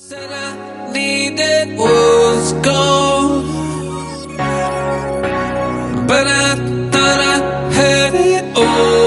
Said I needed was gone, but I thought I had it all.